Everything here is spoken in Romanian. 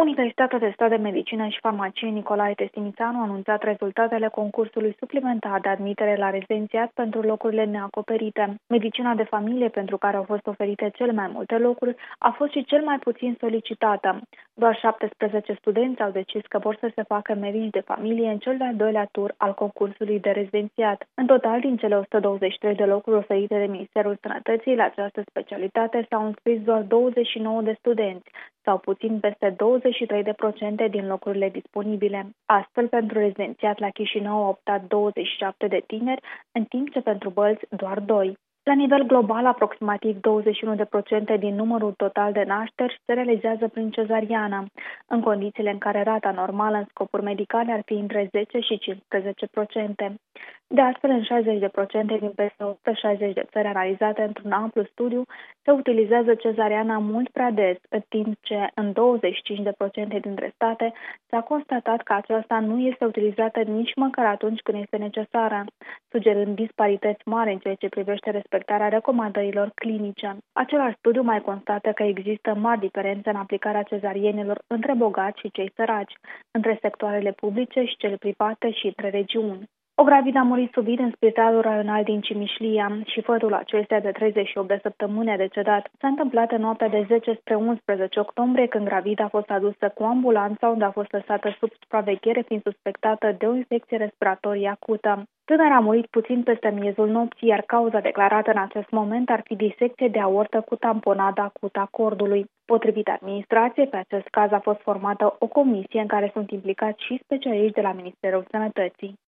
Universitatea de Stat de Medicină și Farmacie Nicolae Testinițanu a anunțat rezultatele concursului suplimentar de admitere la rezidențiat pentru locurile neacoperite. Medicina de familie, pentru care au fost oferite cele mai multe locuri, a fost și cel mai puțin solicitată. Doar 17 studenți au decis că vor să se facă medici de familie în cel de-al doilea tur al concursului de rezidențiat. În total, din cele 123 de locuri oferite de Ministerul Sănătății la această specialitate s-au înscris doar 29 de studenți, sau puțin peste 23% din locurile disponibile. Astfel, pentru rezidențiat la Chișinău au optat 27 de tineri, în timp ce pentru Bălți doar 2. La nivel global, aproximativ 21% din numărul total de nașteri se realizează prin cezariană, în condițiile în care rata normală în scopuri medicale ar fi între 10 și 15%. De altfel, în 60% din peste 160 de țări analizate într-un amplu studiu, se utilizează cezariana mult prea des, în timp ce în 25% dintre state s-a constatat că aceasta nu este utilizată nici măcar atunci când este necesară, sugerând disparități mari în ceea ce privește respectarea recomandărilor clinice. Același studiu mai constată că există mari diferențe în aplicarea cezarienelor între bogați și cei săraci, între sectoarele publice și cele private și între regiuni. O gravidă a murit subit în spitalul raional din Cimișlia și fătul acesteia de 38 de săptămâni a decedat. S-a întâmplat în noaptea de 10 spre 11 octombrie, când gravida a fost adusă cu ambulanța, unde a fost lăsată sub supraveghere fiind suspectată de o infecție respiratorie acută. Tânăra a murit puțin peste miezul nopții, iar cauza declarată în acest moment ar fi disecție de aortă cu tamponada acută a cordului. Potrivit administrației, pe acest caz a fost formată o comisie în care sunt implicați și specialiști de la Ministerul Sănătății.